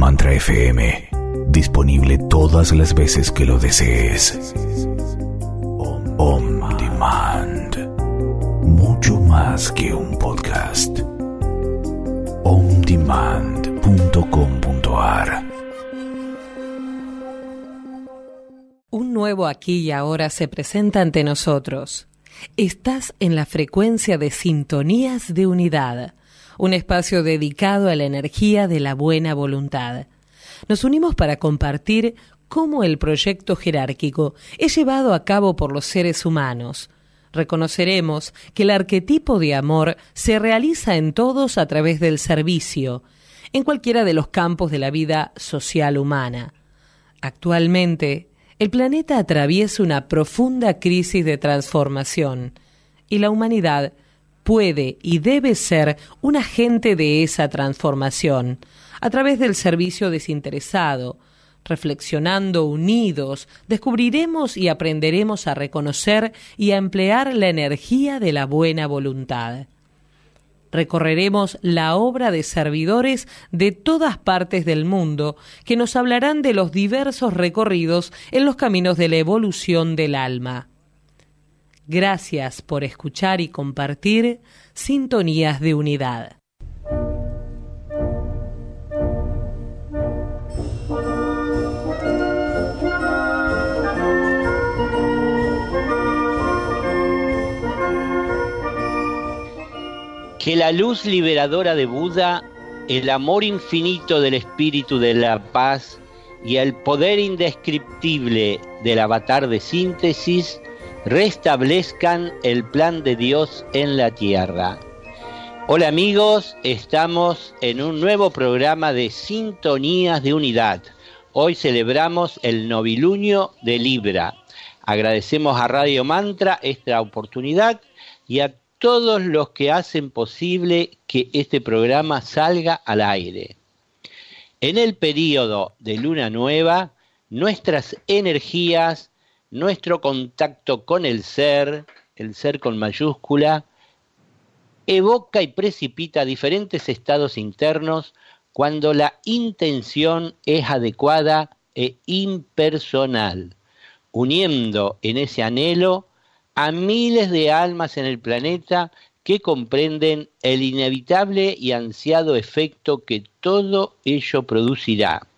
Mantra FM. Disponible todas las veces que lo desees. On Demand. Mucho más que un podcast. ondemand.com.ar. Un nuevo aquí y ahora se presenta ante nosotros. Estás en la frecuencia de Sintonías de Unidad, un espacio dedicado a la energía de la buena voluntad. Nos unimos para compartir cómo el proyecto jerárquico es llevado a cabo por los seres humanos. Reconoceremos que el arquetipo de amor se realiza en todos a través del servicio, en cualquiera de los campos de la vida social humana. Actualmente, el planeta atraviesa una profunda crisis de transformación y la humanidad puede y debe ser un agente de esa transformación a través del servicio desinteresado. Reflexionando unidos, descubriremos y aprenderemos a reconocer y a emplear la energía de la buena voluntad. Recorreremos la obra de servidores de todas partes del mundo que nos hablarán de los diversos recorridos en los caminos de la evolución del alma. Gracias por escuchar y compartir Sintonías de Unidad. Que la luz liberadora de Buda, el amor infinito del espíritu de la paz y el poder indescriptible del avatar de síntesis restablezcan el plan de Dios en la tierra. Hola amigos, estamos en un nuevo programa de Sintonías de Unidad. Hoy celebramos el novilunio de Libra. Agradecemos a Radio Mantra esta oportunidad y a todos los que hacen posible que este programa salga al aire. En el periodo de luna nueva, nuestras energías, nuestro contacto con el ser con mayúscula, evoca y precipita diferentes estados internos cuando la intención es adecuada e impersonal, uniendo en ese anhelo a miles de almas en el planeta que comprenden el inevitable y ansiado efecto que todo ello producirá.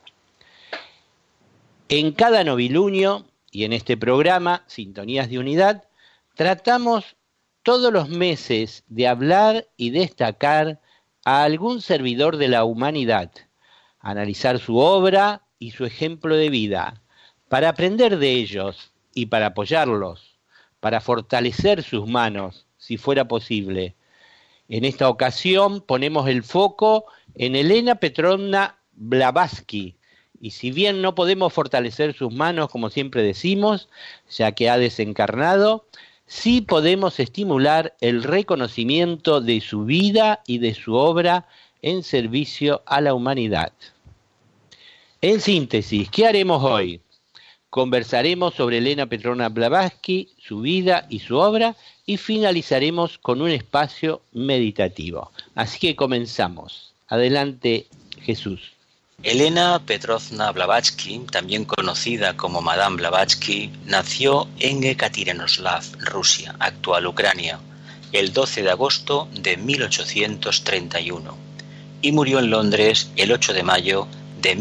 En cada novilunio y en este programa, Sintonías de Unidad, tratamos todos los meses de hablar y destacar a algún servidor de la humanidad, analizar su obra y su ejemplo de vida, para aprender de ellos y para apoyarlos, para fortalecer sus manos, si fuera posible. En esta ocasión ponemos el foco en Elena Petrovna Blavatsky, y si bien no podemos fortalecer sus manos, como siempre decimos, ya que ha desencarnado, sí podemos estimular el reconocimiento de su vida y de su obra en servicio a la humanidad. En síntesis, ¿qué haremos hoy? Conversaremos sobre Elena Petrovna Blavatsky, su vida y su obra, y finalizaremos con un espacio meditativo. Así que comenzamos. Adelante, Jesús. Elena Petrovna Blavatsky, también conocida como Madame Blavatsky, nació en Ekaterinoslav, Rusia, actual Ucrania, el 12 de agosto de 1831 y murió en Londres el 8 de mayo de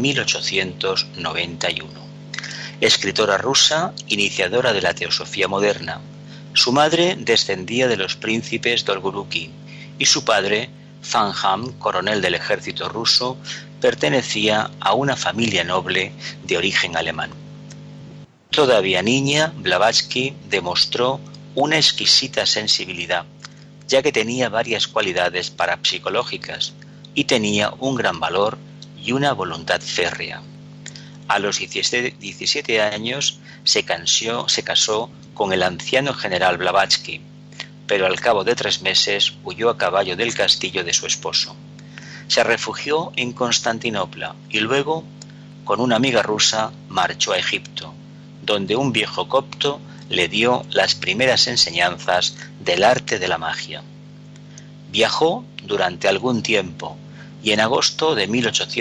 1891. Escritora rusa, iniciadora de la teosofía moderna. Su madre descendía de los príncipes Dolgoruki y su padre, Fanjam, coronel del ejército ruso, pertenecía a una familia noble de origen alemán. Todavía niña, Blavatsky demostró una exquisita sensibilidad, ya que tenía varias cualidades parapsicológicas y tenía un gran valor y una voluntad férrea. A los 17 años se casó con el anciano general Blavatsky, pero al cabo de 3 meses huyó a caballo del castillo de su esposo. Se refugió en Constantinopla y luego, con una amiga rusa, marchó a Egipto, donde un viejo copto le dio las primeras enseñanzas del arte de la magia. Viajó durante algún tiempo, y en agosto de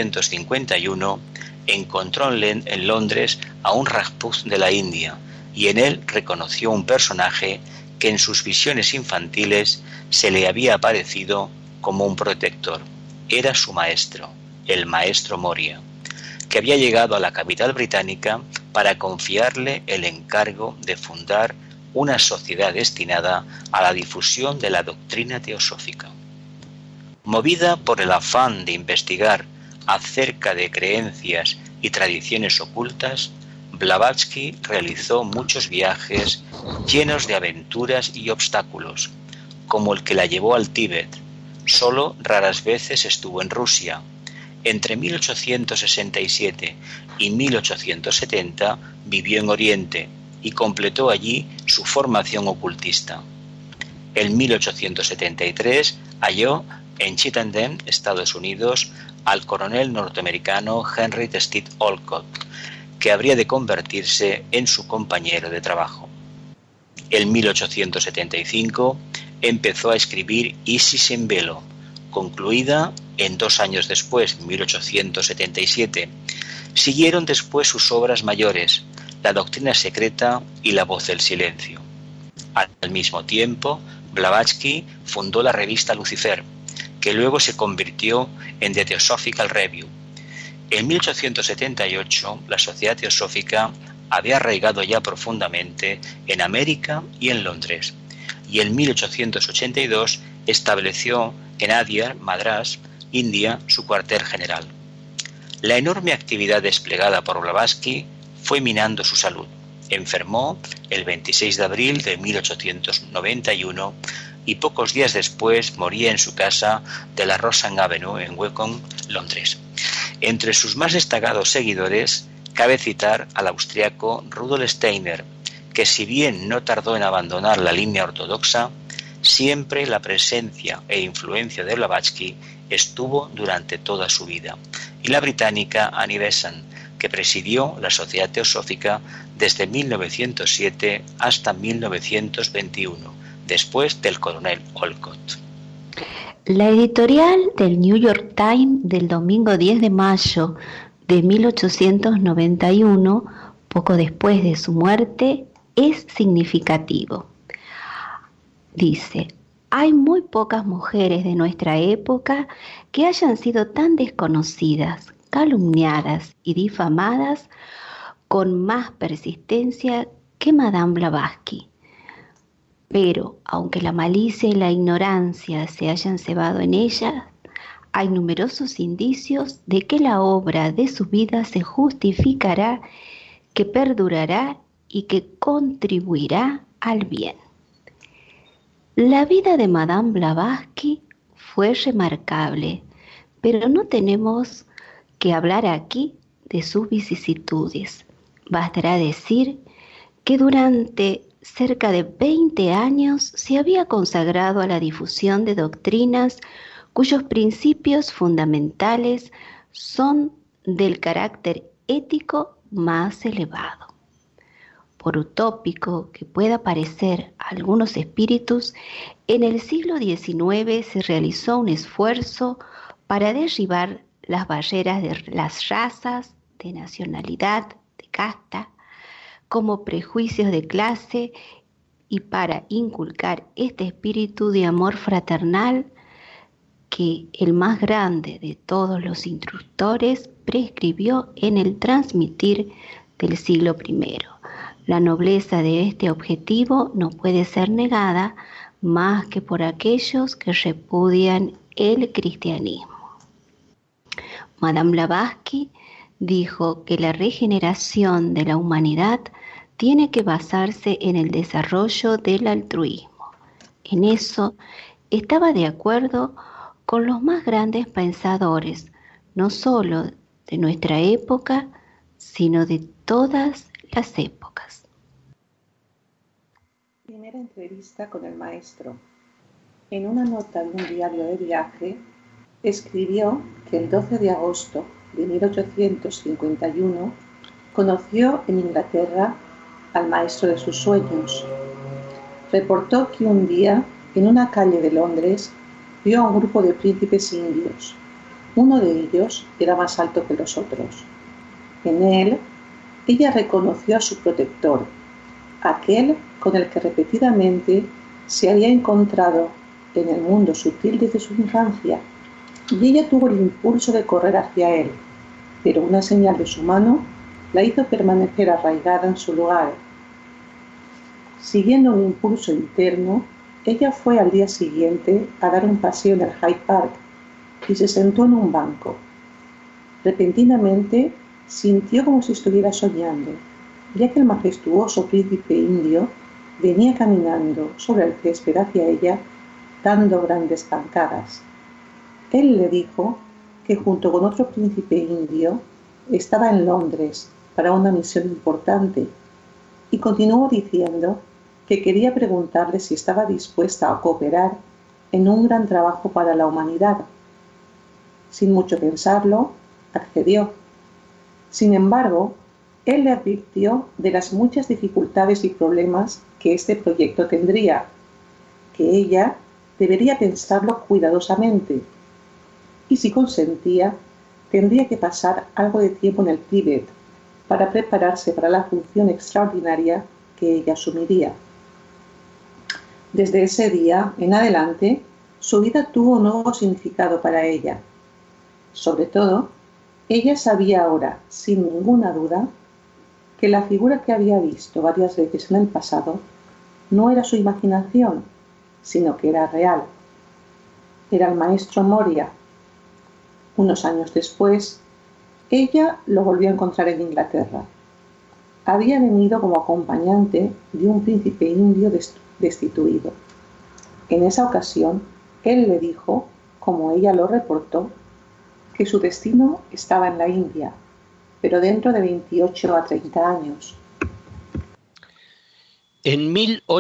1851 encontró en Londres a un Rajput de la India y en él reconoció un personaje que en sus visiones infantiles se le había aparecido como un protector. Era su maestro, el maestro Moria, que había llegado a la capital británica para confiarle el encargo de fundar una sociedad destinada a la difusión de la doctrina teosófica. Movida por el afán de investigar acerca de creencias y tradiciones ocultas, Blavatsky realizó muchos viajes llenos de aventuras y obstáculos, como el que la llevó al Tíbet. Solo raras veces estuvo en Rusia. Entre 1867 y 1870 vivió en Oriente y completó allí su formación ocultista. En 1873 halló en Chittenden, Estados Unidos, al coronel norteamericano Henry Stead Olcott, que habría de convertirse en su compañero de trabajo. En 1875 empezó a escribir Isis en velo, concluida en 2 años después, 1877. Siguieron después sus obras mayores, La doctrina secreta y La voz del silencio. Al mismo tiempo, Blavatsky fundó la revista Lucifer, que luego se convirtió en The Theosophical Review. En 1878, la Sociedad Teosófica había arraigado ya profundamente en América y en Londres, y en 1882 estableció en Adyar, Madrás, India, su cuartel general. La enorme actividad desplegada por Blavatsky fue minando su salud. Enfermó el 26 de abril de 1891 y pocos días después moría en su casa de la Rosan Avenue en Wycombe, Londres. Entre sus más destacados seguidores cabe citar al austriaco Rudolf Steiner, que si bien no tardó en abandonar la línea ortodoxa, siempre la presencia e influencia de Blavatsky estuvo durante toda su vida, y la británica Annie Besant, que presidió la Sociedad Teosófica desde 1907 hasta 1921, después del coronel Olcott. La editorial del New York Times del domingo 10 de mayo de 1891, poco después de su muerte, es significativo. Dice: hay muy pocas mujeres de nuestra época que hayan sido tan desconocidas, calumniadas y difamadas con más persistencia que Madame Blavatsky. Pero, aunque la malicia y la ignorancia se hayan cebado en ella, hay numerosos indicios de que la obra de su vida se justificará, que perdurará y que contribuirá al bien. La vida de Madame Blavatsky fue remarcable, pero no tenemos que hablar aquí de sus vicisitudes. Bastará decir que durante cerca de 20 años se había consagrado a la difusión de doctrinas cuyos principios fundamentales son del carácter ético más elevado. Por utópico que pueda parecer a algunos espíritus, en el siglo XIX se realizó un esfuerzo para derribar las barreras de las razas, de nacionalidad, de casta, como prejuicios de clase, y para inculcar este espíritu de amor fraternal que el más grande de todos los instructores prescribió en el transmitir del siglo I. La nobleza de este objetivo no puede ser negada más que por aquellos que repudian el cristianismo. Madame Blavatsky dijo que la regeneración de la humanidad tiene que basarse en el desarrollo del altruismo. En eso estaba de acuerdo con los más grandes pensadores, no solo de nuestra época, sino de todas las épocas. Primera entrevista con el maestro. En una nota de un diario de viaje, escribió que el 12 de agosto de 1851 conoció en Inglaterra al maestro de sus sueños. Reportó que un día, en una calle de Londres, vio a un grupo de príncipes indios, Uno de ellos era más alto que los otros. En él, ella reconoció a su protector, aquel con el que repetidamente se había encontrado en el mundo sutil desde su infancia, y ella tuvo el impulso de correr hacia él, pero una señal de su mano la hizo permanecer arraigada en su lugar. Siguiendo un impulso interno, ella fue al día siguiente a dar un paseo en el Hyde Park y se sentó en un banco. Repentinamente sintió como si estuviera soñando, ya que el majestuoso príncipe indio venía caminando sobre el césped hacia ella, dando grandes zancadas. Él le dijo que junto con otro príncipe indio estaba en Londres para una misión importante, y continuó diciendo que quería preguntarle si estaba dispuesta a cooperar en un gran trabajo para la humanidad. Sin mucho pensarlo, accedió. Sin embargo, él le advirtió de las muchas dificultades y problemas que este proyecto tendría, que ella debería pensarlo cuidadosamente, y si consentía, tendría que pasar algo de tiempo en el Tíbet para prepararse para la función extraordinaria que ella asumiría. Desde ese día en adelante, su vida tuvo un nuevo significado para ella. Sobre todo, ella sabía ahora, sin ninguna duda, que la figura que había visto varias veces en el pasado no era su imaginación, sino que era real. Era el maestro Moria. Unos años después, ella lo volvió a encontrar en Inglaterra. Había venido como acompañante de un príncipe indio destituido. En esa ocasión, él le dijo, como ella lo reportó, que su destino estaba en la India, pero dentro de 28 a 30 años. En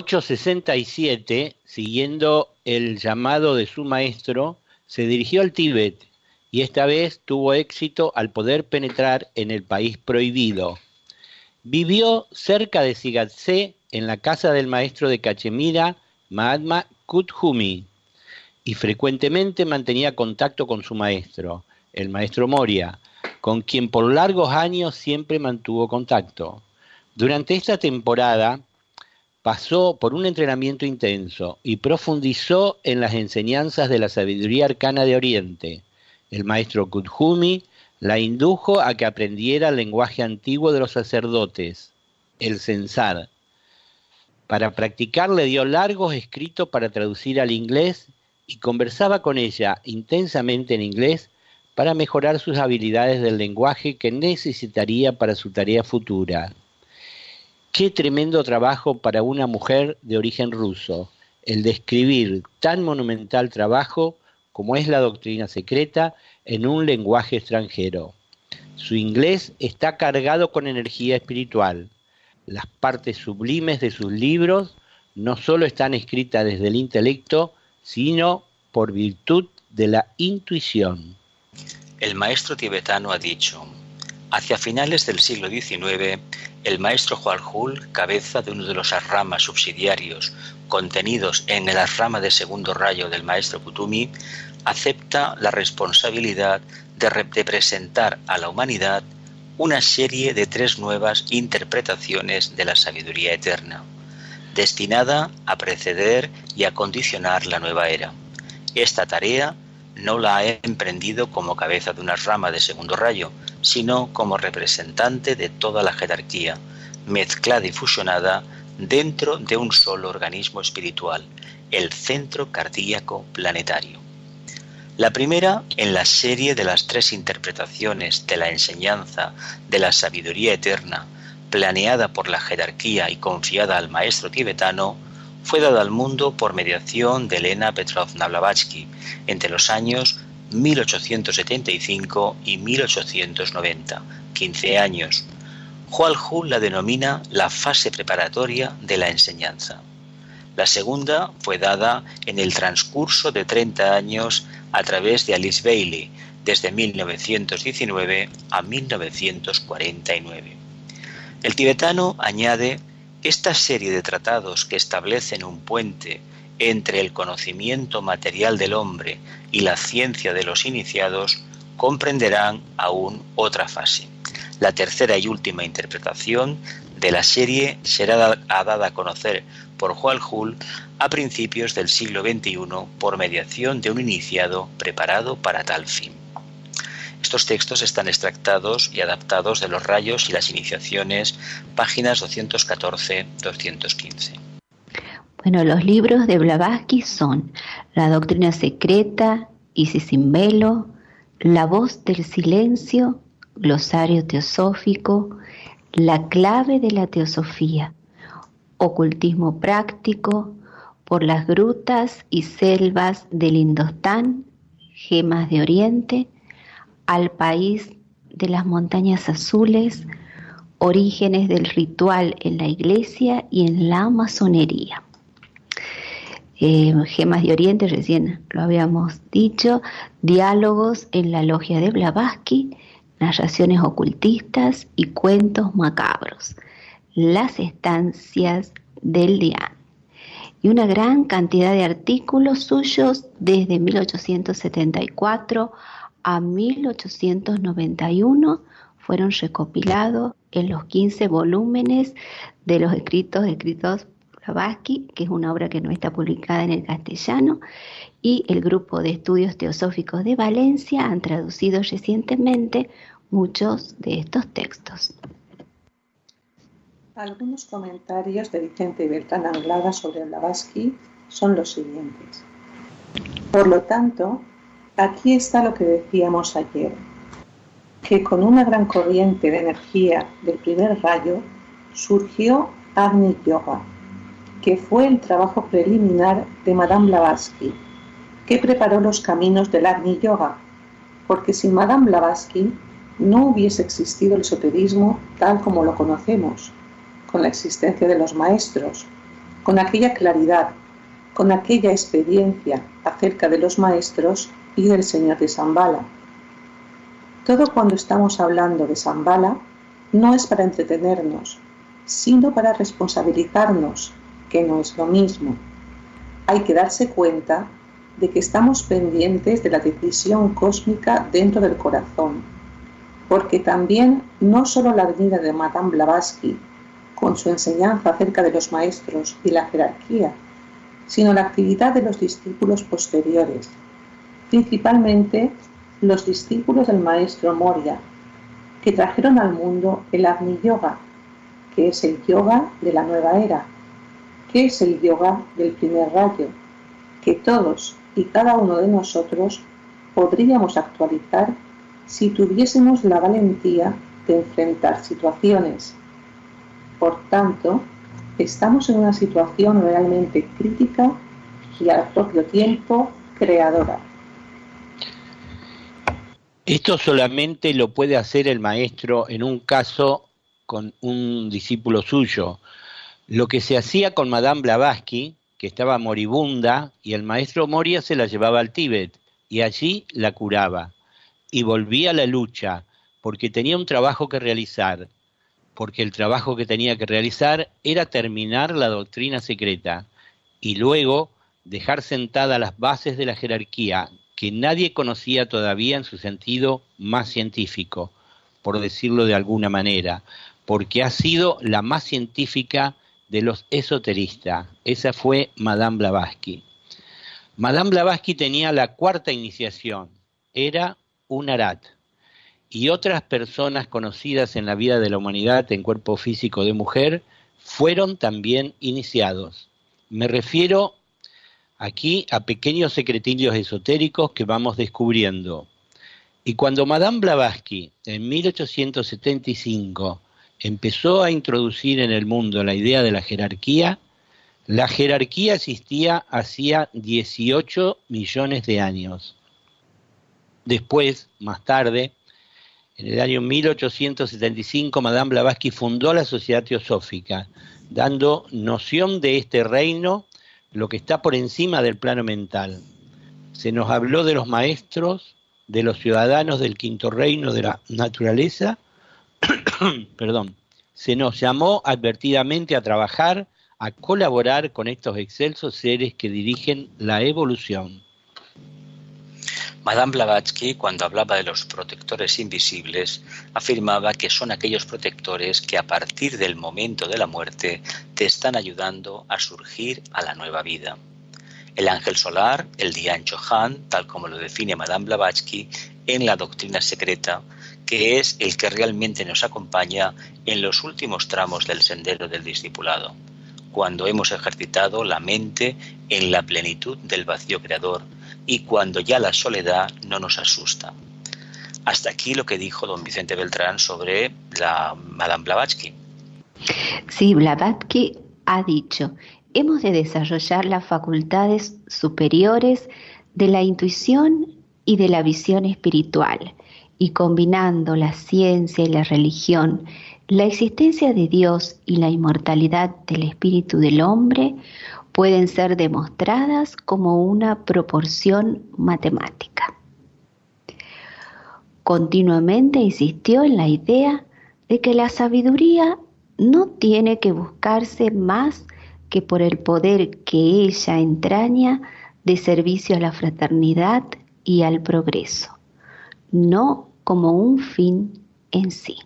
1867, siguiendo el llamado de su maestro, se dirigió al Tíbet y esta vez tuvo éxito al poder penetrar en el país prohibido. Vivió cerca de Sigatsé en la casa del maestro de Cachemira, Mahatma Kuthumi, y frecuentemente mantenía contacto con su maestro, el maestro Moria, con quien por largos años siempre mantuvo contacto. Durante esta temporada pasó por un entrenamiento intenso y profundizó en las enseñanzas de la sabiduría arcana de Oriente. El maestro Kuthumi la indujo a que aprendiera el lenguaje antiguo de los sacerdotes, el censar. Para practicar le dio largos escritos para traducir al inglés y conversaba con ella intensamente en inglés para mejorar sus habilidades del lenguaje que necesitaría para su tarea futura. Qué tremendo trabajo para una mujer de origen ruso, el de escribir tan monumental trabajo como es la doctrina secreta en un lenguaje extranjero. Su inglés está cargado con energía espiritual. Las partes sublimes de sus libros no solo están escritas desde el intelecto, sino por virtud de la intuición. El maestro tibetano ha dicho: hacia finales del siglo XIX, el maestro Hwalhul, cabeza de uno de los ashramas subsidiarios contenidos en el ashrama de segundo rayo del maestro Kuthumi, acepta la responsabilidad de presentar a la humanidad una serie de 3 nuevas interpretaciones de la sabiduría eterna, destinada a preceder y a condicionar la nueva era. Esta tarea no la ha emprendido como cabeza de una rama de segundo rayo, sino como representante de toda la jerarquía, mezclada y fusionada dentro de un solo organismo espiritual, el centro cardíaco planetario. La primera en la serie de las 3 interpretaciones de la enseñanza de la sabiduría eterna, planeada por la jerarquía y confiada al maestro tibetano, fue dada al mundo por mediación de Elena Petrovna Blavatsky entre los años 1875 y 1890, 15 años. Hwalhul la denomina la fase preparatoria de la enseñanza. La segunda fue dada en el transcurso de 30 años a través de Alice Bailey, desde 1919 a 1949. El tibetano añade: esta serie de tratados que establecen un puente entre el conocimiento material del hombre y la ciencia de los iniciados comprenderán aún otra fase. La tercera y última interpretación de la serie será dada a conocer por Juan Hull a principios del siglo XXI por mediación de un iniciado preparado para tal fin. Estos textos están extractados y adaptados de Los rayos y las iniciaciones, páginas 214-215. Bueno, los libros de Blavatsky son La doctrina secreta, Isis sin velo, La voz del silencio, Glosario teosófico, La clave de la teosofía, Ocultismo práctico, Por las grutas y selvas del Indostán, Gemas de Oriente, Al país de las montañas azules, Orígenes del ritual en la iglesia y en la masonería. Gemas de Oriente, recién lo habíamos dicho, Diálogos en la logia de Blavatsky, Narraciones ocultistas y cuentos macabros, Las estancias del Dián, y una gran cantidad de artículos suyos desde 1874 a 1891 fueron recopilados en los 15 volúmenes de los escritos Blavatsky, que es una obra que no está publicada en el castellano, y el Grupo de Estudios Teosóficos de Valencia han traducido recientemente muchos de estos textos. Algunos comentarios de Vicente Beltrán Anglada sobre Blavatsky son los siguientes. Por lo tanto, aquí está lo que decíamos ayer, que con una gran corriente de energía del primer rayo surgió Agni Yoga, que fue el trabajo preliminar de Madame Blavatsky, que preparó los caminos del Agni Yoga, porque sin Madame Blavatsky no hubiese existido el esoterismo tal como lo conocemos, con la existencia de los maestros, con aquella claridad, con aquella experiencia acerca de los maestros y del Señor de Shambhala. Todo cuando estamos hablando de Shambhala no es para entretenernos, sino para responsabilizarnos, que no es lo mismo. Hay que darse cuenta de que estamos pendientes de la decisión cósmica dentro del corazón, porque también no solo la venida de Madame Blavatsky, con su enseñanza acerca de los maestros y la jerarquía, sino la actividad de los discípulos posteriores, principalmente los discípulos del maestro Moria, que trajeron al mundo el Agni Yoga, que es el yoga de la nueva era, que es el yoga del primer rayo, que todos y cada uno de nosotros podríamos actualizar si tuviésemos la valentía de enfrentar situaciones. Por tanto, estamos en una situación realmente crítica y al propio tiempo creadora. Esto solamente lo puede hacer el maestro en un caso con un discípulo suyo. Lo que se hacía con Madame Blavatsky, que estaba moribunda, y el maestro Moria se la llevaba al Tíbet, y allí la curaba. Y volvía a la lucha, porque tenía un trabajo que realizar, porque el trabajo que tenía que realizar era terminar la doctrina secreta, y luego dejar sentadas las bases de la jerarquía, que nadie conocía todavía en su sentido más científico, por decirlo de alguna manera, porque ha sido la más científica de los esoteristas. Esa fue Madame Blavatsky. Madame Blavatsky tenía la cuarta iniciación, era un Arat, y otras personas conocidas en la vida de la humanidad en cuerpo físico de mujer fueron también iniciados. Me refiero aquí a pequeños secretillos esotéricos que vamos descubriendo. Y cuando Madame Blavatsky en 1875 empezó a introducir en el mundo la idea de la jerarquía existía hacía 18 millones de años. Después, más tarde, en el año 1875, Madame Blavatsky fundó la Sociedad Teosófica, dando noción de este reino, lo que está por encima del plano mental. Se nos habló de los maestros, de los ciudadanos del quinto reino de la naturaleza, se nos llamó advertidamente a trabajar, a colaborar con estos excelsos seres que dirigen la evolución. Madame Blavatsky, cuando hablaba de los protectores invisibles, afirmaba que son aquellos protectores que a partir del momento de la muerte te están ayudando a surgir a la nueva vida. El ángel solar, el Dian Chohan, tal como lo define Madame Blavatsky en la doctrina secreta, que es el que realmente nos acompaña en los últimos tramos del sendero del discipulado, cuando hemos ejercitado la mente en la plenitud del vacío creador y cuando ya la soledad no nos asusta. Hasta aquí lo que dijo don Vicente Beltrán sobre la Madame Blavatsky. Sí, Blavatsky ha dicho: hemos de desarrollar las facultades superiores de la intuición y de la visión espiritual, y combinando la ciencia y la religión, la existencia de Dios y la inmortalidad del espíritu del hombre pueden ser demostradas como una proporción matemática. Continuamente insistió en la idea de que la sabiduría no tiene que buscarse más que por el poder que ella entraña de servicio a la fraternidad y al progreso, no como un fin en sí.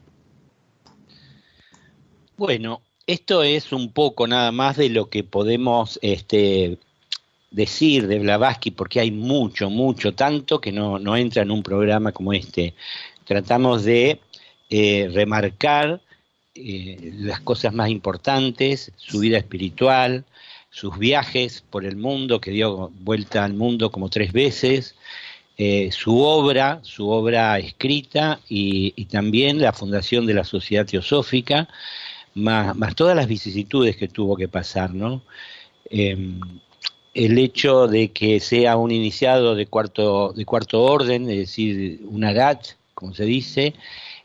Bueno, esto es un poco nada más de lo que podemos decir de Blavatsky, porque hay mucho, tanto que no entra en un programa como este. Tratamos de remarcar las cosas más importantes, su vida espiritual, sus viajes por el mundo, que dio vuelta al mundo como 3 veces, su obra escrita y también la fundación de la Sociedad Teosófica, más todas las vicisitudes que tuvo que pasar, ¿no? El hecho de que sea un iniciado de cuarto orden, es decir, un agat, como se dice,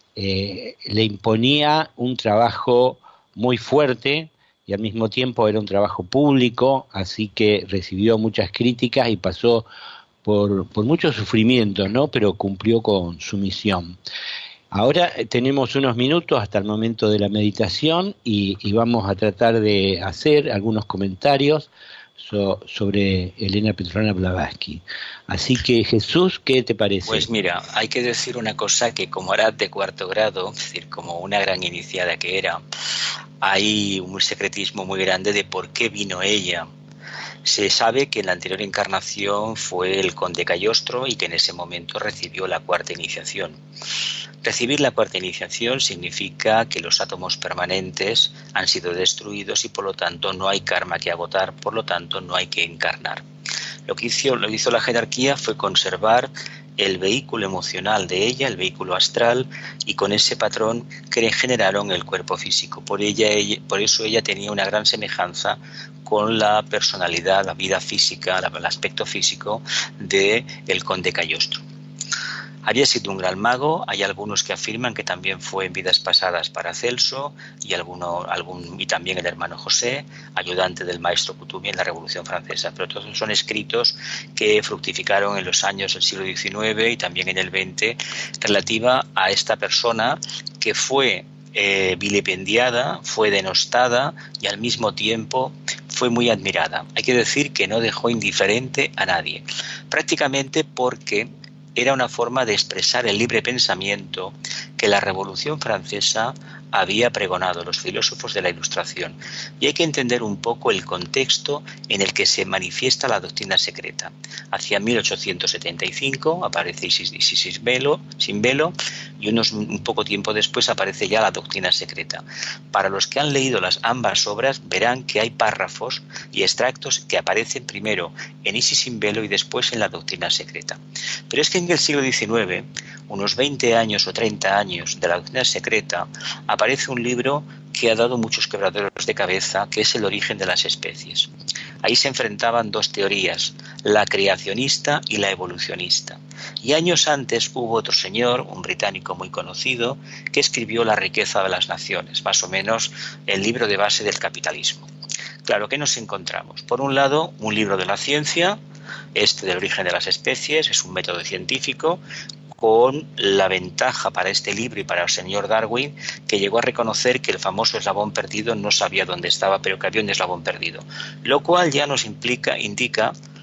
le imponía un trabajo muy fuerte y al mismo tiempo era un trabajo público, así que recibió muchas críticas y pasó por muchos sufrimientos, ¿no? Pero cumplió con su misión. Ahora tenemos unos minutos hasta el momento de la meditación y vamos a tratar de hacer algunos comentarios sobre Elena Petrovna Blavatsky. Así que, Jesús, ¿qué te parece? Pues mira, hay que decir una cosa, que como era de 4º grado, es decir, como una gran iniciada que era, hay un secretismo muy grande de por qué vino ella. Se sabe que en la anterior encarnación fue el conde Cagliostro y que en ese momento recibió la 4ª iniciación. Recibir la 4ª iniciación significa que los átomos permanentes han sido destruidos y por lo tanto no hay karma que agotar, por lo tanto no hay que encarnar. Lo que hizo la jerarquía fue conservar el vehículo emocional de ella, el vehículo astral, y con ese patrón que generaron el cuerpo físico. Por eso ella tenía una gran semejanza con la personalidad, la vida física, el aspecto físico de el conde Cagliostro. Había sido un gran mago. Hay algunos que afirman que también fue en vidas pasadas Paracelso y también el hermano José, ayudante del maestro Coutumi en la Revolución Francesa. Pero todos son escritos que fructificaron en los años del siglo XIX y también en el XX, relativa a esta persona que fue vilipendiada, fue denostada y al mismo tiempo fue muy admirada. Hay que decir que no dejó indiferente a nadie, prácticamente porque era una forma de expresar el libre pensamiento que la Revolución Francesa había pregonado, los filósofos de la Ilustración. Y hay que entender un poco el contexto en el que se manifiesta la doctrina secreta. Hacia 1875 aparece Isis sin velo y un poco tiempo después aparece ya la doctrina secreta. Para los que han leído ambas obras verán que hay párrafos y extractos que aparecen primero en Isis sin velo y después en la doctrina secreta. Pero es que en el siglo XIX, unos 20 años o 30 años de la doctrina secreta, aparece un libro que ha dado muchos quebraderos de cabeza, que es El origen de las especies. Ahí se enfrentaban 2 teorías, la creacionista y la evolucionista. Y años antes hubo otro señor, un británico muy conocido, que escribió La riqueza de las naciones, más o menos el libro de base del capitalismo. Claro, ¿qué nos encontramos? Por un lado, un libro de la ciencia, del origen de las especies, es un método científico, con la ventaja para este libro y para el señor Darwin, que llegó a reconocer que el famoso eslabón perdido no sabía dónde estaba, pero que había un eslabón perdido, lo cual ya nos indica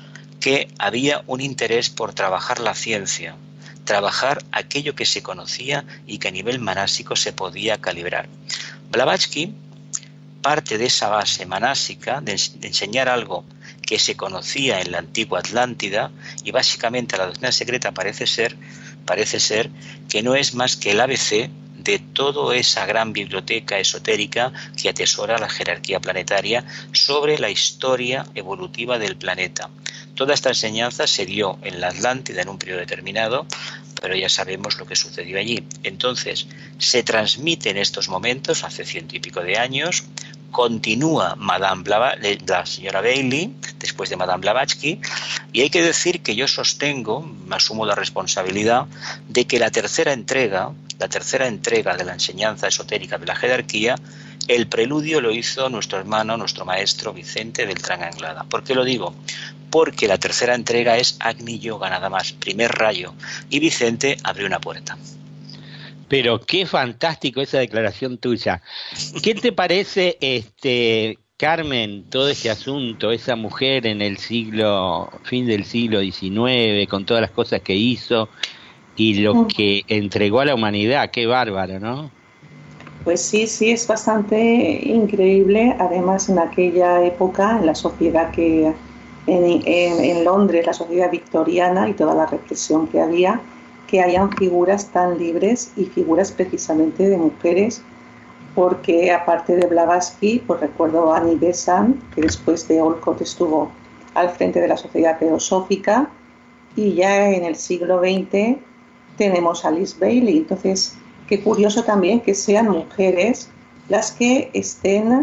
que había un interés por trabajar la ciencia, trabajar aquello que se conocía y que a nivel manásico se podía calibrar. Blavatsky parte de esa base manásica de enseñar algo que se conocía en la antigua Atlántida, y básicamente la doctrina secreta parece ser que no es más que el ABC de toda esa gran biblioteca esotérica que atesora la jerarquía planetaria sobre la historia evolutiva del planeta. Toda esta enseñanza se dio en la Atlántida en un periodo determinado, pero ya sabemos lo que sucedió allí. Entonces, se transmite en estos momentos, hace 100 y pico de años, continúa la señora Bailey, después de Madame Blavatsky, y hay que decir que yo sostengo, me asumo la responsabilidad, de que la tercera entrega de la enseñanza esotérica de la jerarquía, el preludio lo hizo nuestro hermano, nuestro maestro Vicente Beltrán Anglada. ¿Por qué lo digo? Porque la tercera entrega es Agni Yoga nada más, primer rayo, y Vicente abrió una puerta. Pero qué fantástico esa declaración tuya. ¿Qué te parece, Carmen, todo este asunto, esa mujer en el fin del siglo XIX, con todas las cosas que hizo y lo que entregó a la humanidad? Qué bárbaro, ¿no? Pues sí, es bastante increíble. Además, en aquella época, en la sociedad en Londres, la sociedad victoriana y toda la represión que había, que hayan figuras tan libres y figuras precisamente de mujeres, porque aparte de Blavatsky, pues recuerdo a Annie Besant, que después de Olcott estuvo al frente de la Sociedad Teosófica, y ya en el siglo XX tenemos a Alice Bailey. Entonces, qué curioso también que sean mujeres las que estén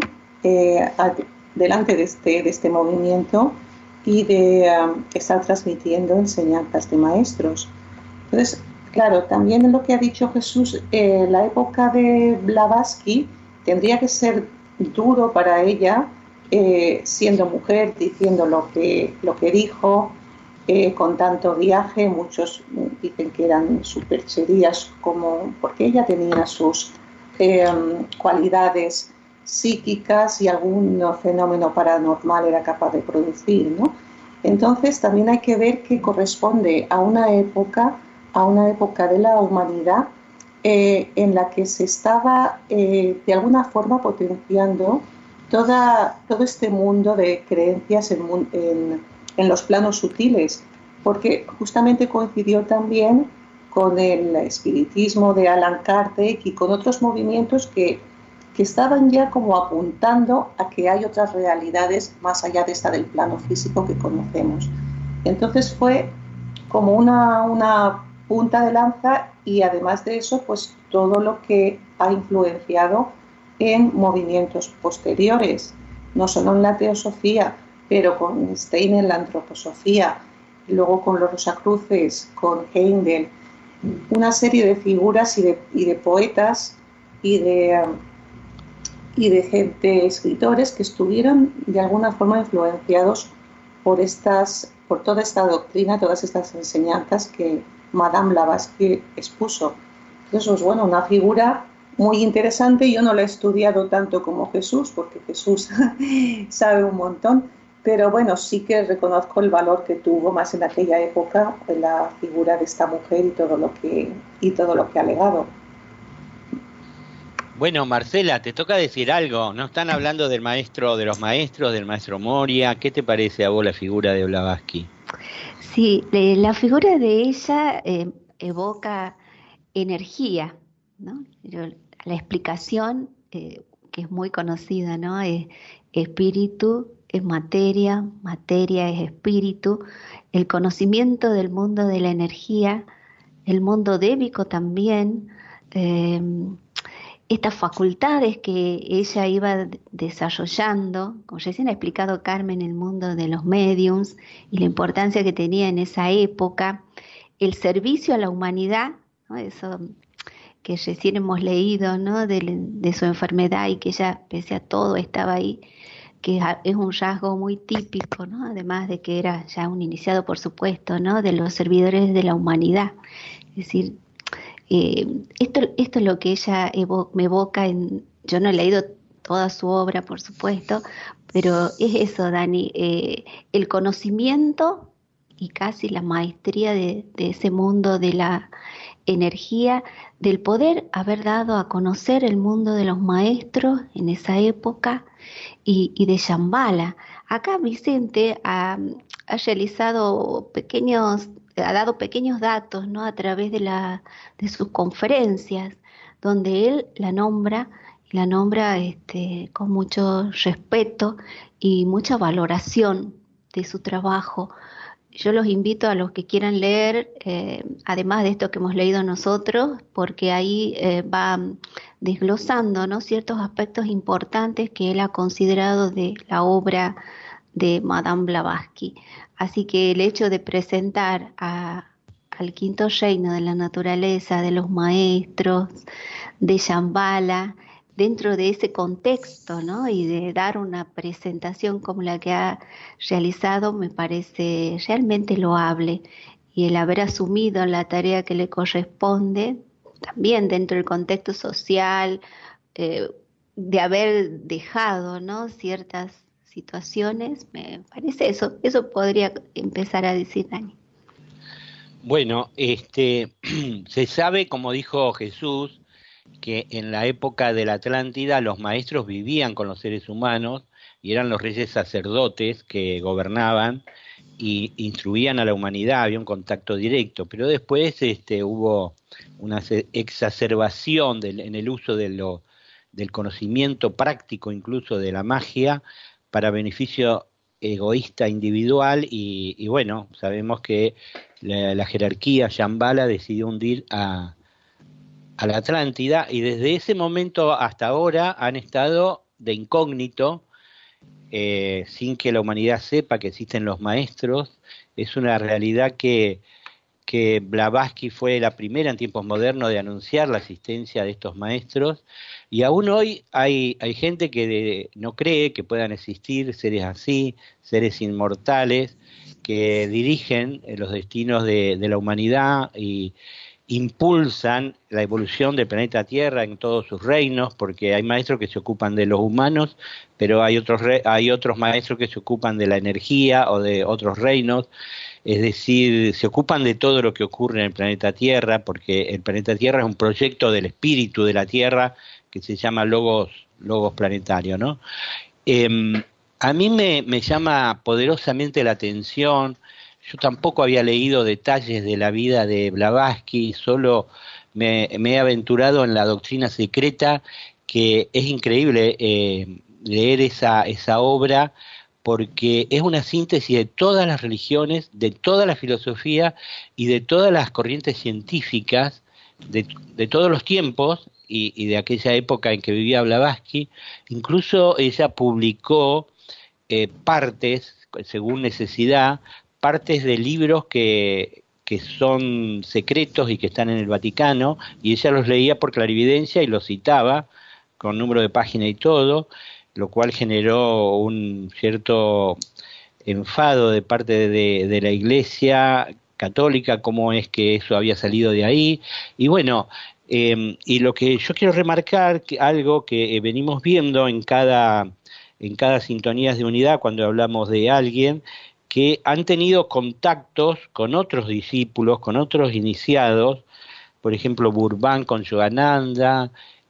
delante de este movimiento y de estar transmitiendo enseñanzas de maestros. Entonces, claro, también en lo que ha dicho Jesús, la época de Blavatsky tendría que ser duro para ella, siendo mujer, diciendo lo que dijo, con tanto viaje. Muchos dicen que eran supercherías, porque ella tenía sus cualidades psíquicas y algún fenómeno paranormal era capaz de producir, ¿no? Entonces también hay que ver que corresponde a una época de la humanidad en la que se estaba de alguna forma potenciando todo este mundo de creencias en los planos sutiles, porque justamente coincidió también con el espiritismo de Allan Kardec y con otros movimientos que estaban ya como apuntando a que hay otras realidades más allá de esta del plano físico que conocemos. Entonces fue como una punta de lanza, y además de eso, pues todo lo que ha influenciado en movimientos posteriores, no solo en la teosofía, pero con Steiner en la antroposofía, luego con los Rosacruces, con Heindel, una serie de figuras y de poetas y de gente, escritores que estuvieron de alguna forma influenciados por toda esta doctrina, todas estas enseñanzas que Madame Blavatsky expuso. Entonces, pues bueno, una figura muy interesante. Yo no la he estudiado tanto como Jesús, porque Jesús sabe un montón, pero bueno, sí que reconozco el valor que tuvo más en aquella época la figura de esta mujer y todo lo que ha legado. Bueno, Marcela, te toca decir algo. ¿No están hablando del maestro, de los maestros, del maestro Moria? ¿Qué te parece a vos la figura de Blavatsky? Sí, la figura de ella evoca energía, ¿no? La explicación, que es muy conocida, ¿no? Espíritu es materia, materia es espíritu, el conocimiento del mundo de la energía, el mundo débico también, estas facultades que ella iba desarrollando, como recién ha explicado Carmen, el mundo de los mediums y la importancia que tenía en esa época, el servicio a la humanidad, ¿no? Eso que recién hemos leído, ¿no? de su enfermedad, y que ella, pese a todo, estaba ahí, que es un rasgo muy típico, ¿no? Además de que era ya un iniciado, por supuesto, ¿no? De los servidores de la humanidad. Es decir, esto es lo que ella me evoca. Yo no he leído toda su obra, por supuesto, pero es eso, Dani, el conocimiento y casi la maestría de ese mundo de la energía, del poder haber dado a conocer el mundo de los maestros en esa época y de Shambhala. Acá Vicente ha dado pequeños datos, ¿no? A través de sus conferencias, donde él la nombra con mucho respeto y mucha valoración de su trabajo. Yo los invito a los que quieran leer, además de esto que hemos leído nosotros, porque ahí va desglosando, ¿no?, ciertos aspectos importantes que él ha considerado de la obra de Madame Blavatsky. Así que el hecho de presentar al quinto reino de la naturaleza, de los maestros, de Shambhala, dentro de ese contexto, ¿no?, y de dar una presentación como la que ha realizado, me parece realmente loable. Y el haber asumido la tarea que le corresponde, también dentro del contexto social, de haber dejado, ¿no?, ciertas situaciones, me parece eso podría empezar a decir Dani. Bueno, se sabe, como dijo Jesús, que en la época de la Atlántida los maestros vivían con los seres humanos y eran los reyes sacerdotes que gobernaban y instruían a la humanidad, había un contacto directo, pero después hubo una exacerbación en el uso del conocimiento práctico, incluso de la magia, para beneficio egoísta individual y bueno, sabemos que la jerarquía Shambhala decidió hundir a la Atlántida y desde ese momento hasta ahora han estado de incógnito, sin que la humanidad sepa que existen los maestros. Es una realidad que Blavatsky fue la primera en tiempos modernos de anunciar la existencia de estos maestros, y aún hoy hay gente que no cree que puedan existir seres así, seres inmortales, que dirigen los destinos de la humanidad y impulsan la evolución del planeta Tierra en todos sus reinos, porque hay maestros que se ocupan de los humanos, pero hay otros maestros que se ocupan de la energía o de otros reinos. Es decir, se ocupan de todo lo que ocurre en el planeta Tierra, porque el planeta Tierra es un proyecto del espíritu de la Tierra que se llama Logos Planetario, ¿no? A mí me llama poderosamente la atención. Yo tampoco había leído detalles de la vida de Blavatsky, solo me he aventurado en la doctrina secreta, que es increíble leer esa obra, porque es una síntesis de todas las religiones, de toda la filosofía y de todas las corrientes científicas de todos los tiempos y de aquella época en que vivía Blavatsky. Incluso ella publicó partes, según necesidad, partes de libros que son secretos y que están en el Vaticano, y ella los leía por clarividencia y los citaba con número de página y todo, lo cual generó un cierto enfado de parte de la Iglesia católica, cómo es que eso había salido de ahí. Y bueno, y lo que yo quiero remarcar, algo que venimos viendo en cada sintonías de unidad cuando hablamos de alguien, que han tenido contactos con otros discípulos, con otros iniciados, por ejemplo Burban con Yogananda,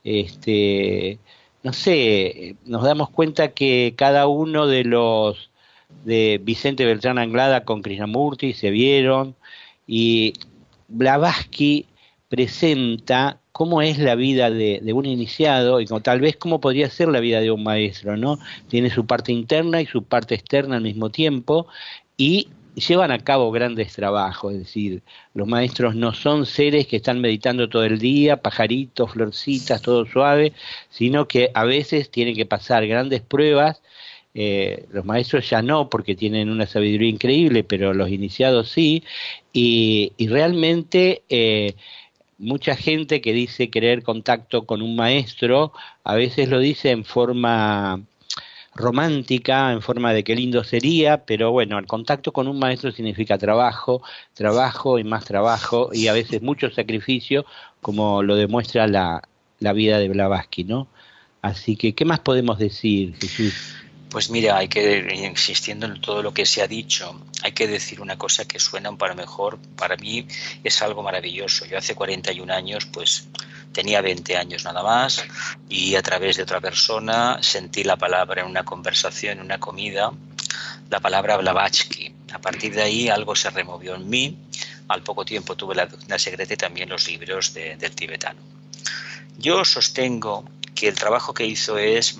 no sé, nos damos cuenta que cada uno de Vicente Beltrán Anglada con Krishnamurti se vieron, y Blavatsky presenta cómo es la vida de un iniciado y tal vez cómo podría ser la vida de un maestro, ¿no? Tiene su parte interna y su parte externa al mismo tiempo, y llevan a cabo grandes trabajos. Es decir, los maestros no son seres que están meditando todo el día, pajaritos, florcitas, todo suave, sino que a veces tienen que pasar grandes pruebas. Los maestros ya no, porque tienen una sabiduría increíble, pero los iniciados sí, y realmente mucha gente que dice querer contacto con un maestro, a veces lo dice en forma romántica, en forma de qué lindo sería, pero bueno, el contacto con un maestro significa trabajo y más trabajo, y a veces mucho sacrificio, como lo demuestra la vida de Blavatsky, ¿no? Así que, ¿qué más podemos decir, Jesús? Pues mira, hay que, insistiendo en todo lo que se ha dicho, hay que decir una cosa que suena para mejor, para mí es algo maravilloso. Yo hace 41 años, pues tenía 20 años nada más, y a través de otra persona sentí la palabra en una conversación, en una comida, la palabra Blavatsky. A partir de ahí algo se removió en mí. Al poco tiempo tuve la Doctrina Secreta y también los libros del tibetano. Yo sostengo que el trabajo que hizo es,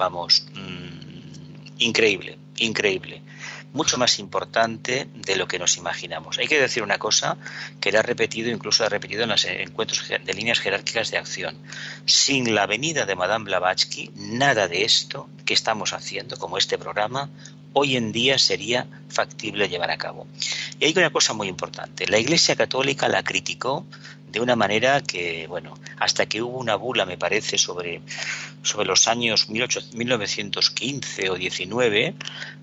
increíble, mucho más importante de lo que nos imaginamos. Hay que decir una cosa que él ha repetido, incluso ha repetido en los encuentros de líneas jerárquicas de acción. Sin la venida de Madame Blavatsky, nada de esto que estamos haciendo, como este programa, hoy en día sería factible llevar a cabo. Y hay una cosa muy importante. La Iglesia Católica la criticó de una manera que, hasta que hubo una bula, me parece, sobre los años 1915 o 19,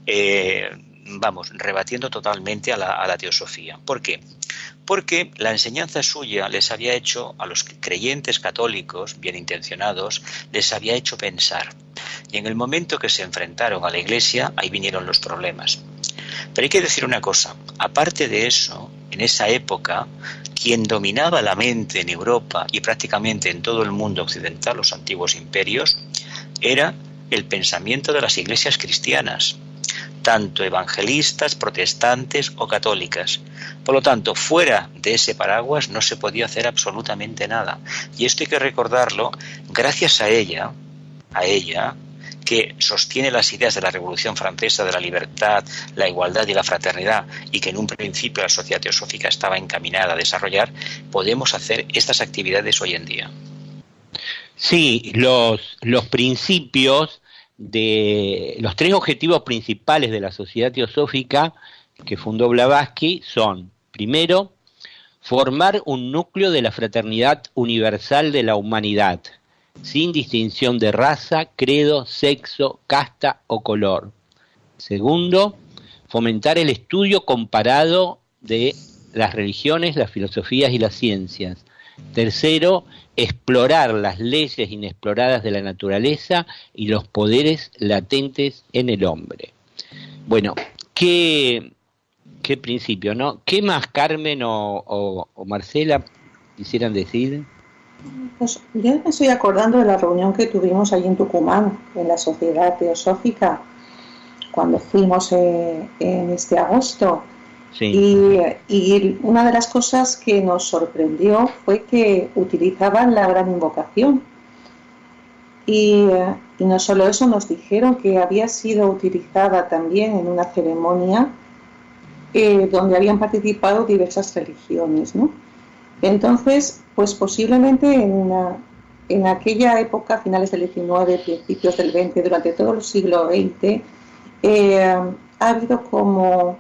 rebatiendo totalmente a la teosofía. ¿Por qué? Porque la enseñanza suya les había hecho, a los creyentes católicos bien intencionados, les había hecho pensar. Y en el momento que se enfrentaron a la Iglesia, ahí vinieron los problemas. Pero hay que decir una cosa, aparte de eso, en esa época, quien dominaba la mente en Europa y prácticamente en todo el mundo occidental, los antiguos imperios, era el pensamiento de las iglesias cristianas, tanto evangelistas, protestantes o católicas. Por lo tanto, fuera de ese paraguas no se podía hacer absolutamente nada. Y esto hay que recordarlo gracias a ella, que sostiene las ideas de la Revolución Francesa, de la libertad, la igualdad y la fraternidad, y que en un principio la sociedad teosófica estaba encaminada a desarrollar, podemos hacer estas actividades hoy en día. Sí, los principios de los tres objetivos principales de la sociedad teosófica que fundó Blavatsky son, primero, formar un núcleo de la fraternidad universal de la humanidad, sin distinción de raza, credo, sexo, casta o color. Segundo, fomentar el estudio comparado de las religiones, las filosofías y las ciencias. Tercero, explorar las leyes inexploradas de la naturaleza y los poderes latentes en el hombre. Bueno, ¿qué principio, no? ¿Qué más Carmen o Marcela quisieran decir? Pues yo me estoy acordando de la reunión que tuvimos allí en Tucumán, en la Sociedad Teosófica, cuando fuimos en este agosto. Sí. Y una de las cosas que nos sorprendió fue que utilizaban la gran invocación. Y no solo eso, nos dijeron que había sido utilizada también en una ceremonia donde habían participado diversas religiones, ¿no? Entonces, pues posiblemente en aquella época, finales del XIX, principios del XX, durante todo el siglo XX, ha habido como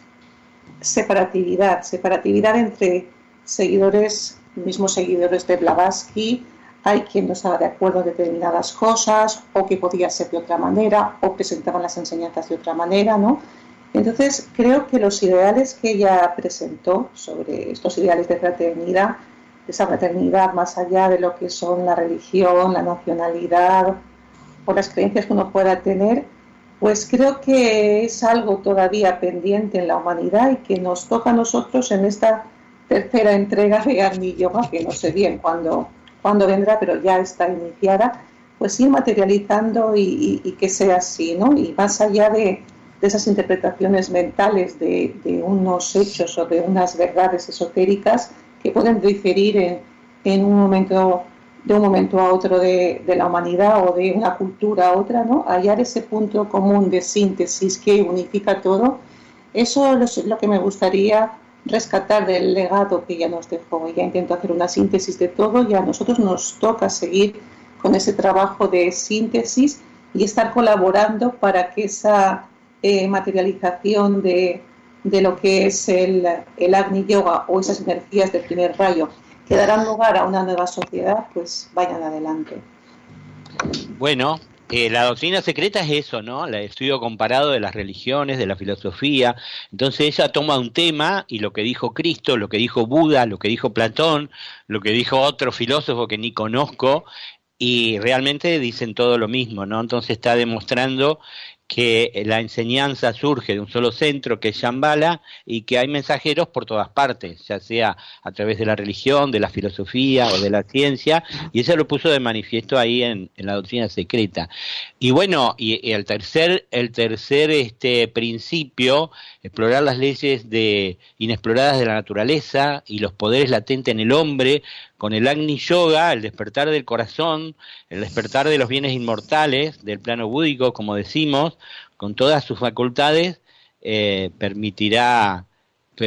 separatividad entre mismos seguidores de Blavatsky. Hay quien no estaba de acuerdo en determinadas cosas, o que podía ser de otra manera, o presentaban las enseñanzas de otra manera, ¿no? Entonces, creo que los ideales que ella presentó sobre estos ideales de fraternidad, esa fraternidad más allá de lo que son la religión, la nacionalidad o las creencias que uno pueda tener, pues creo que es algo todavía pendiente en la humanidad y que nos toca a nosotros en esta tercera entrega de Agni Yoga, que no sé bien cuándo vendrá, pero ya está iniciada, pues ir materializando y que sea así, ¿no? Y más allá de esas interpretaciones mentales de unos hechos o de unas verdades esotéricas que pueden diferir de un momento a otro de la humanidad o de una cultura a otra, ¿no? Hallar ese punto común de síntesis que unifica todo, eso es lo que me gustaría rescatar del legado que ella nos dejó. Ella intentó hacer una síntesis de todo y a nosotros nos toca seguir con ese trabajo de síntesis y estar colaborando para que esa materialización de lo que es el Agni Yoga o esas energías del primer rayo que darán lugar a una nueva sociedad, pues vayan adelante. Bueno, la doctrina secreta es eso, ¿no? El estudio comparado de las religiones, de la filosofía. Entonces ella toma un tema y lo que dijo Cristo, lo que dijo Buda, lo que dijo Platón, lo que dijo otro filósofo que ni conozco, y realmente dicen todo lo mismo, ¿no? Entonces está demostrando que la enseñanza surge de un solo centro, que es Shambhala, y que hay mensajeros por todas partes, ya sea a través de la religión, de la filosofía o de la ciencia, y eso lo puso de manifiesto ahí en la doctrina secreta. Y bueno, y el tercer principio, explorar las leyes inexploradas de la naturaleza y los poderes latentes en el hombre, con el Agni Yoga, el despertar del corazón, el despertar de los bienes inmortales del plano búdico, como decimos, con todas sus facultades, permitirá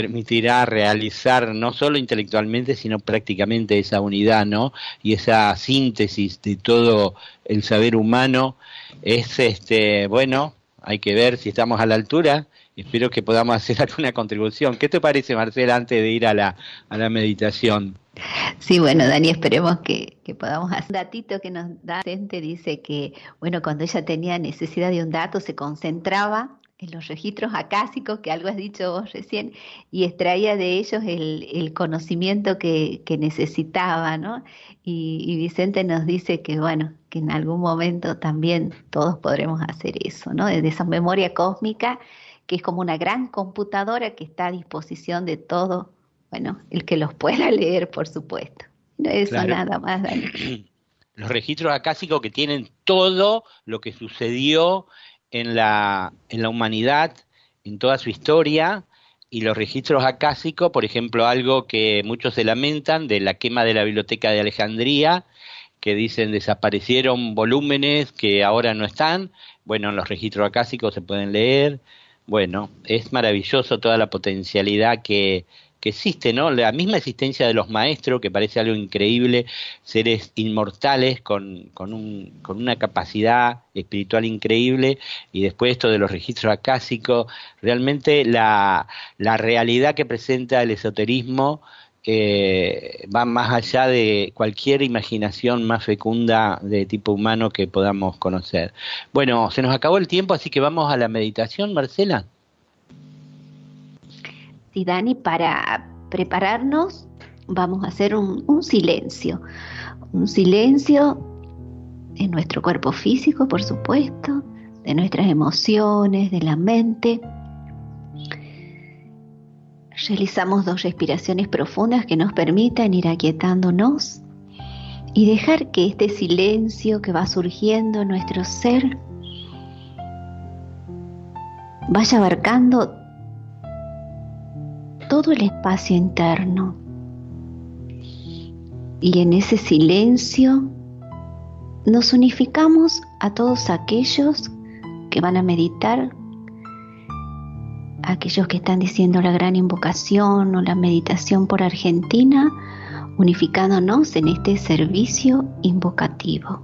realizar no solo intelectualmente, sino prácticamente esa unidad, ¿no? Y esa síntesis de todo el saber humano. Es bueno, hay que ver si estamos a la altura. Espero que podamos hacer alguna contribución. ¿Qué te parece, Marcela, antes de ir a la meditación? Sí, bueno, Dani, esperemos que podamos hacer. Un datito que nos da Vicente dice que, bueno, cuando ella tenía necesidad de un dato, se concentraba en los registros acásicos, que algo has dicho vos recién, y extraía de ellos el conocimiento que necesitaba, ¿no? Y Vicente nos dice que, bueno, que en algún momento también todos podremos hacer eso, ¿no? De esa memoria cósmica, que es como una gran computadora que está a disposición de todo. Bueno, el que los pueda leer, por supuesto. No eso, claro. Nada más, Dani. Los registros acásicos que tienen todo lo que sucedió en la humanidad, en toda su historia, y los registros acásicos, por ejemplo, algo que muchos se lamentan de la quema de la Biblioteca de Alejandría, que dicen desaparecieron volúmenes que ahora no están. Bueno, en los registros acásicos se pueden leer. Bueno, es maravilloso toda la potencialidad que existe, ¿no? La misma existencia de los maestros, que parece algo increíble, seres inmortales con una capacidad espiritual increíble, y después esto de los registros acásicos, realmente la realidad que presenta el esoterismo va más allá de cualquier imaginación más fecunda de tipo humano que podamos conocer. Bueno, se nos acabó el tiempo, así que vamos a la meditación, Marcela. Sí, Dani, para prepararnos vamos a hacer un silencio en nuestro cuerpo físico, por supuesto, de nuestras emociones, de la mente. Realizamos 2 respiraciones profundas que nos permitan ir aquietándonos y dejar que este silencio que va surgiendo en nuestro ser vaya abarcando todo el espacio interno. Y en ese silencio nos unificamos a todos aquellos que van a meditar, aquellos que están diciendo la gran invocación o la meditación por Argentina, unificándonos en este servicio invocativo.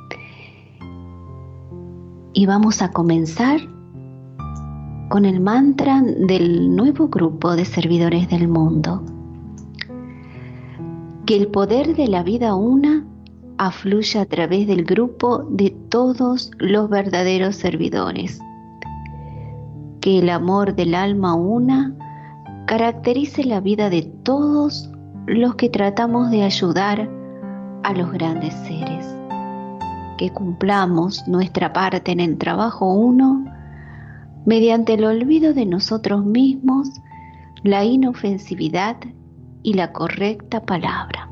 Y vamos a comenzar con el mantra del nuevo grupo de servidores del mundo. Que el poder de la vida una afluya a través del grupo de todos los verdaderos servidores. Que el amor del alma una caracterice la vida de todos los que tratamos de ayudar a los grandes seres. Que cumplamos nuestra parte en el trabajo uno mediante el olvido de nosotros mismos, la inofensividad y la correcta palabra.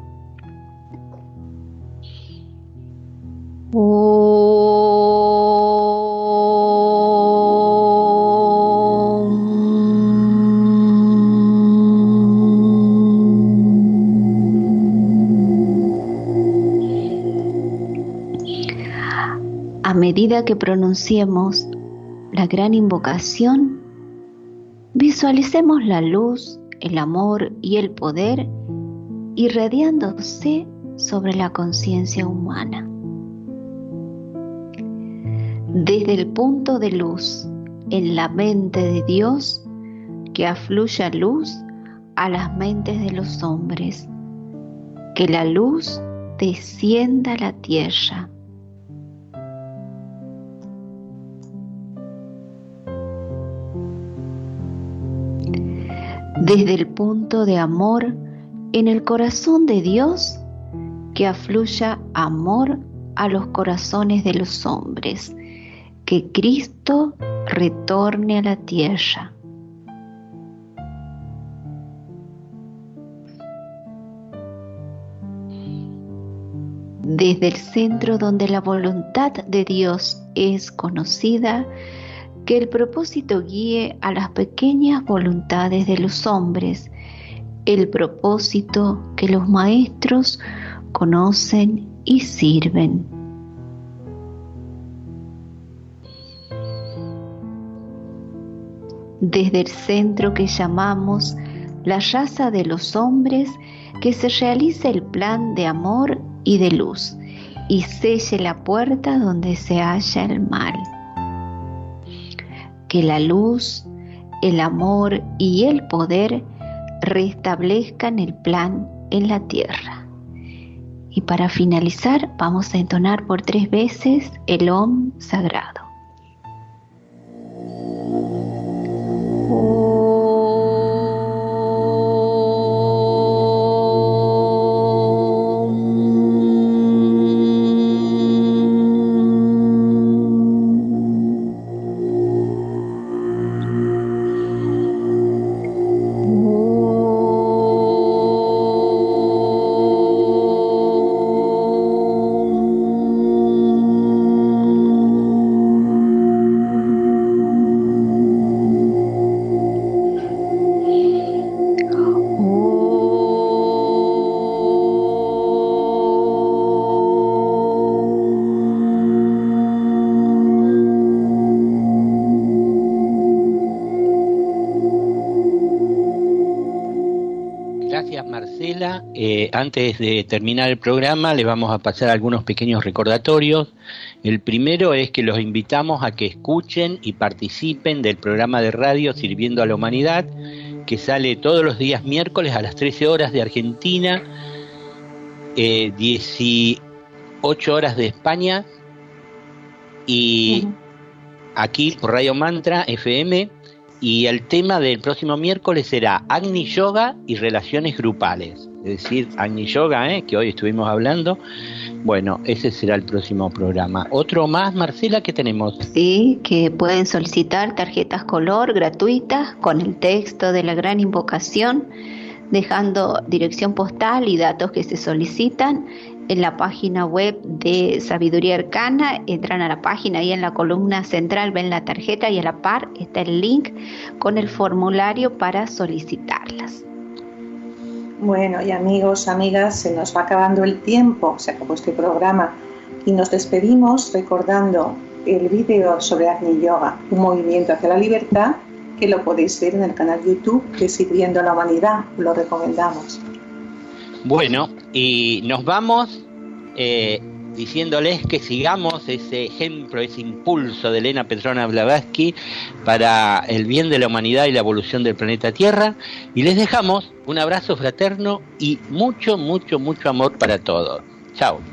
A medida que pronunciemos la gran invocación, visualicemos la luz, el amor y el poder irradiándose sobre la conciencia humana. Desde el punto de luz en la mente de Dios, que afluya luz a las mentes de los hombres, que la luz descienda a la tierra. Desde el punto de amor en el corazón de Dios, que afluya amor a los corazones de los hombres, que Cristo retorne a la tierra. Desde el centro donde la voluntad de Dios es conocida, que el propósito guíe a las pequeñas voluntades de los hombres, el propósito que los maestros conocen y sirven. Desde el centro que llamamos la raza de los hombres, que se realice el plan de amor y de luz, y selle la puerta donde se halla el mal. Que la luz, el amor y el poder restablezcan el plan en la tierra. Y para finalizar, vamos a entonar por 3 veces el Om sagrado. Antes de terminar el programa les vamos a pasar algunos pequeños recordatorios. El primero es que los invitamos a que escuchen y participen del programa de radio Sirviendo a la Humanidad, que sale todos los días miércoles a las 13 horas de Argentina, 18 horas de España, y aquí por Radio Mantra FM. Y el tema del próximo miércoles será Agni Yoga y relaciones grupales. Es decir, Agni Yoga, que hoy estuvimos hablando. Bueno, ese será el próximo programa. ¿Otro más, Marcela, que tenemos? Sí, que pueden solicitar tarjetas color gratuitas con el texto de la gran invocación, dejando dirección postal y datos que se solicitan en la página web de Sabiduría Arcana. Entran a la página y en la columna central ven la tarjeta y a la par está el link con el formulario para solicitarlas. Bueno, y amigos, amigas, se nos va acabando el tiempo, se acabó este programa y nos despedimos recordando el vídeo sobre Agni Yoga, un movimiento hacia la libertad, que lo podéis ver en el canal YouTube de Sirviendo a la Humanidad, lo recomendamos. Bueno, y nos vamos diciéndoles que sigamos ese ejemplo, ese impulso de Elena Petrona Blavatsky para el bien de la humanidad y la evolución del planeta Tierra, y les dejamos un abrazo fraterno y mucho, mucho, mucho amor para todos. Chao.